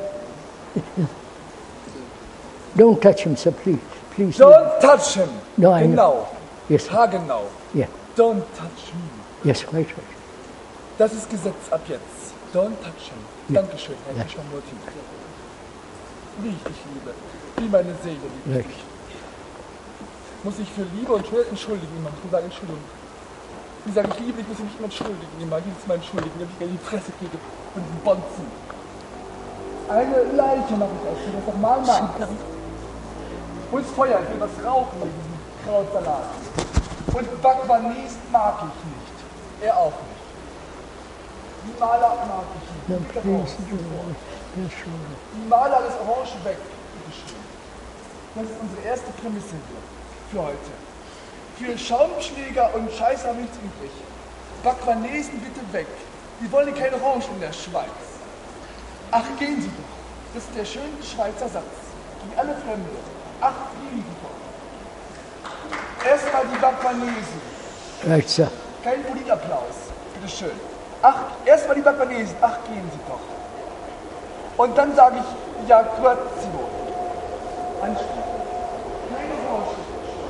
Don't touch him, sir, please. Please. Don't touch him. No, I know. know. Yes. Haargenau. Yeah. Don't touch me. Yes, right. Das ist Gesetz ab jetzt. Don't touch him. Ja. Dankeschön, Herr Ja. Krishnamurti. Wie ich dich liebe. Wie meine Seele liebt Right. dich. Muss ich für Liebe und Schuld entschuldigen immer. Ich muss sagen, Entschuldigung. Wie sage ich liebe, ich muss mich immer entschuldigen immer. Jedes Mal entschuldigen, wenn ich in die Fresse kriege von diesen Bonzen. Eine Leiche mache ich aus, die das doch mal macht. Hol's Feuer, ich will was rauchen mit diesem Krautsalat. Und Bhagwanese mag ich nicht. Er auch nicht. Die Maler mag ich nicht. No, Die please. Die Maler ist Orange weg. Bitteschön. Das ist unsere erste Prämisse hier für heute. Für Schaumschläger und Scheiße haben wir nichts übrig. Bhagwanesen bitte weg. Die wollen keine Orange in der Schweiz. Ach, gehen Sie doch. Das ist der schöne Schweizer Satz. Gegen alle Fremde. Ach, gehen Sie doch. Erstmal die Bhagwanesen. Right, sir. Kein Politapplaus. Bitte schön. Ach, erstmal die Bhagwanesen. Ach, gehen Sie doch. Und dann sage ich, ja, Quattro. Anschließend. Keine Vorschrift.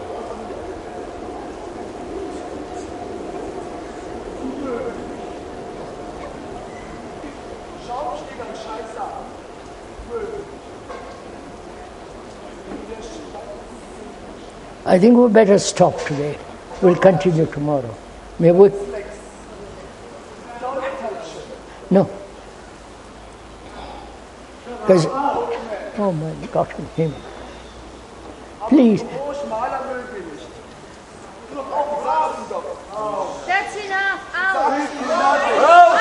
Schau mich dir ganz scheiße an. I think we better stop today. We'll continue tomorrow. May we? No. Because, oh my God, him. Please. That's enough. Out.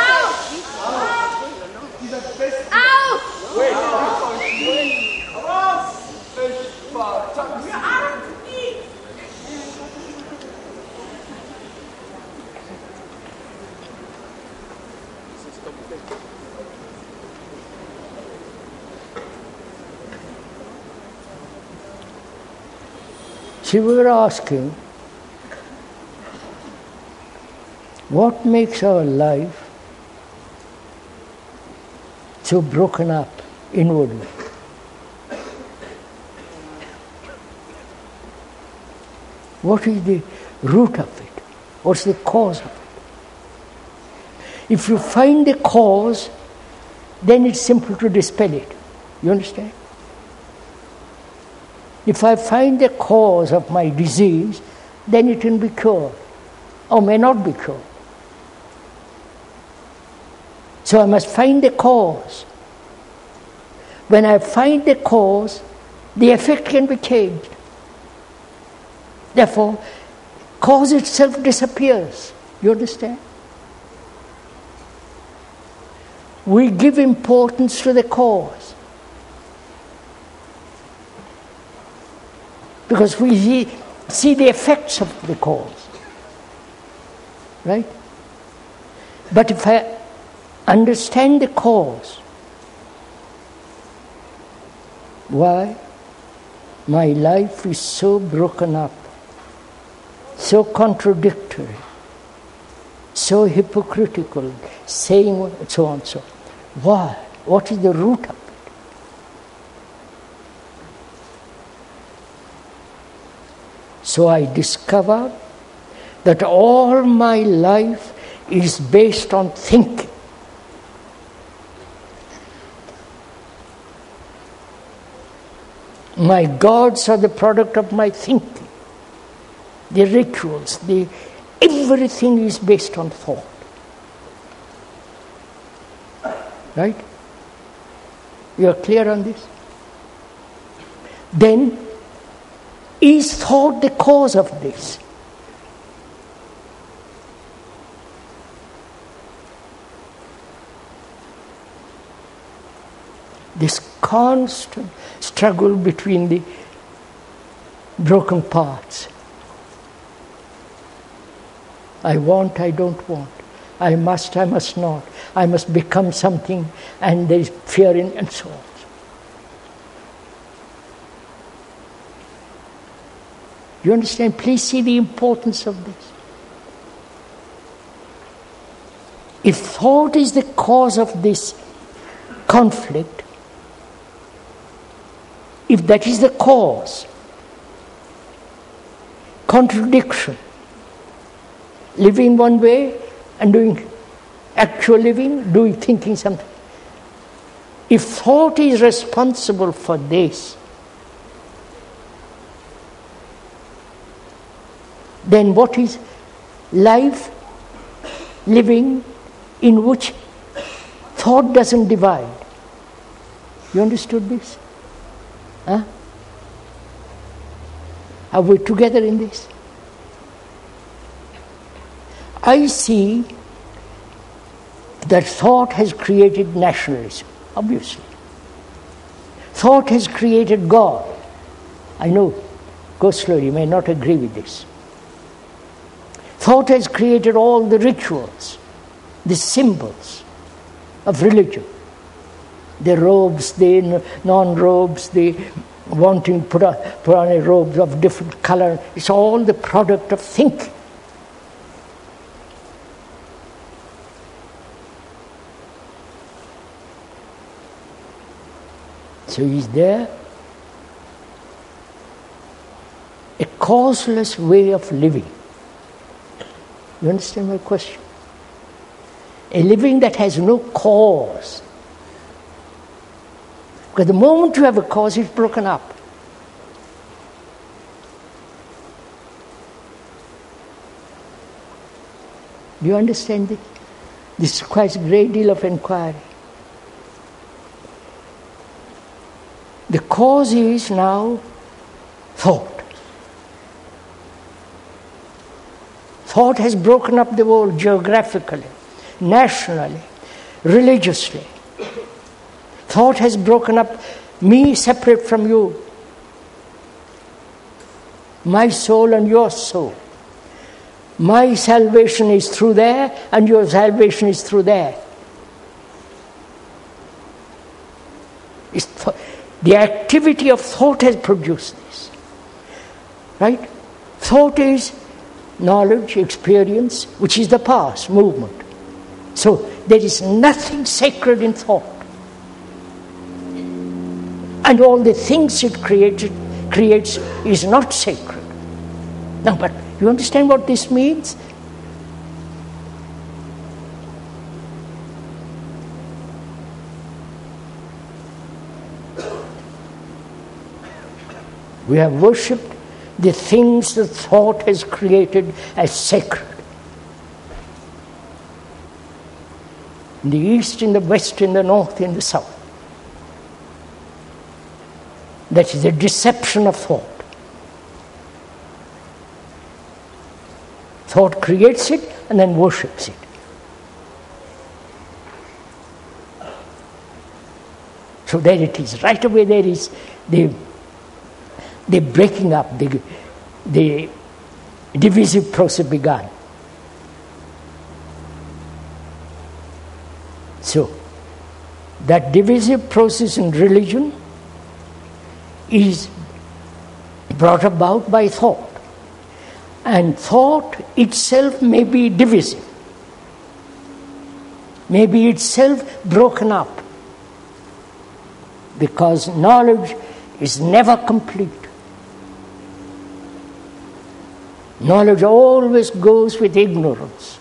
See, we were asking, what makes our life so broken up inwardly? What is the root of it? What's the cause of it? If you find the cause, then it's simple to dispel it. You understand? If I find the cause of my disease, then it can be cured, or may not be cured. So I must find the cause. When I find the cause, the effect can be changed. Therefore, cause itself disappears. You understand? We give importance to the cause. Because we see the effects of the cause. Right? But if I understand the cause, why my life is so broken up, so contradictory, so hypocritical, saying so and so. Why? What is the root of it? So I discovered that all my life is based on thinking. My gods are the product of my thinking. The rituals, everything is based on thought. Right? You are clear on this? Then, is thought the cause of this? This constant struggle between the broken parts. I want, I don't want. I must not. I must become something, and there is fear in, and so on. You understand? Please see the importance of this. If thought is the cause of this conflict, if that is the cause, contradiction, living one way and doing actual living, thinking something. If thought is responsible for this, then what is life living in which thought doesn't divide? You understood this? Huh? Are we together in this? I see that thought has created nationalism, obviously. Thought has created God. I know, go slowly, you may not agree with this. Thought has created all the rituals, the symbols of religion. The robes, the non-robes, the wanting to put on a robe of different color. It's all the product of thinking. So is there a causeless way of living? You understand my question? A living that has no cause. Because the moment you have a cause, it's broken up. Do you understand this? This requires a great deal of inquiry. The cause is now thought. Thought has broken up the world geographically, nationally, religiously. Thought has broken up me separate from you, my soul and your soul. My salvation is through there and your salvation is through there. The activity of thought has produced this. Right? Thought is knowledge, experience, which is the past, movement. So there is nothing sacred in thought. And all the things it creates is not sacred. Now, but you understand what this means? We have worshipped the things that thought has created as sacred. In the east, in the west, in the north, in the south. That is a deception of thought. Thought creates it and then worships it. So there it is. Right away there is the breaking up, the divisive process begun. So, that divisive process in religion is brought about by thought. And thought itself may be divisive, may be itself broken up, because knowledge is never complete. Knowledge always goes with ignorance.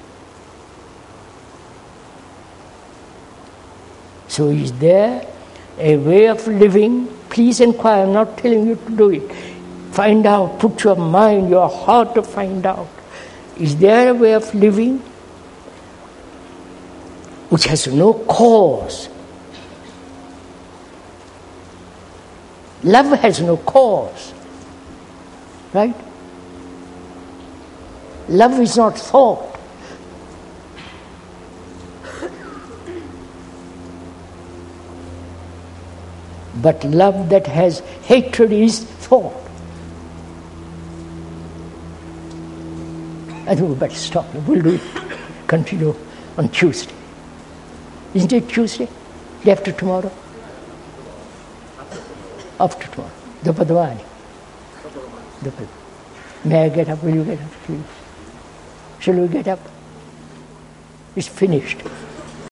So is there a way of living? Please inquire, I'm not telling you to do it. Find out, put your mind, your heart to find out. Is there a way of living which has no cause? Love has no cause, right? Love is not thought. But love that has hatred is thought. I think we better stop. We'll do it. Continue on Tuesday. Isn't it Tuesday? Day after tomorrow? After tomorrow. Dopadwani. May I get up? Will you get up, please? Shall we get up? It's finished.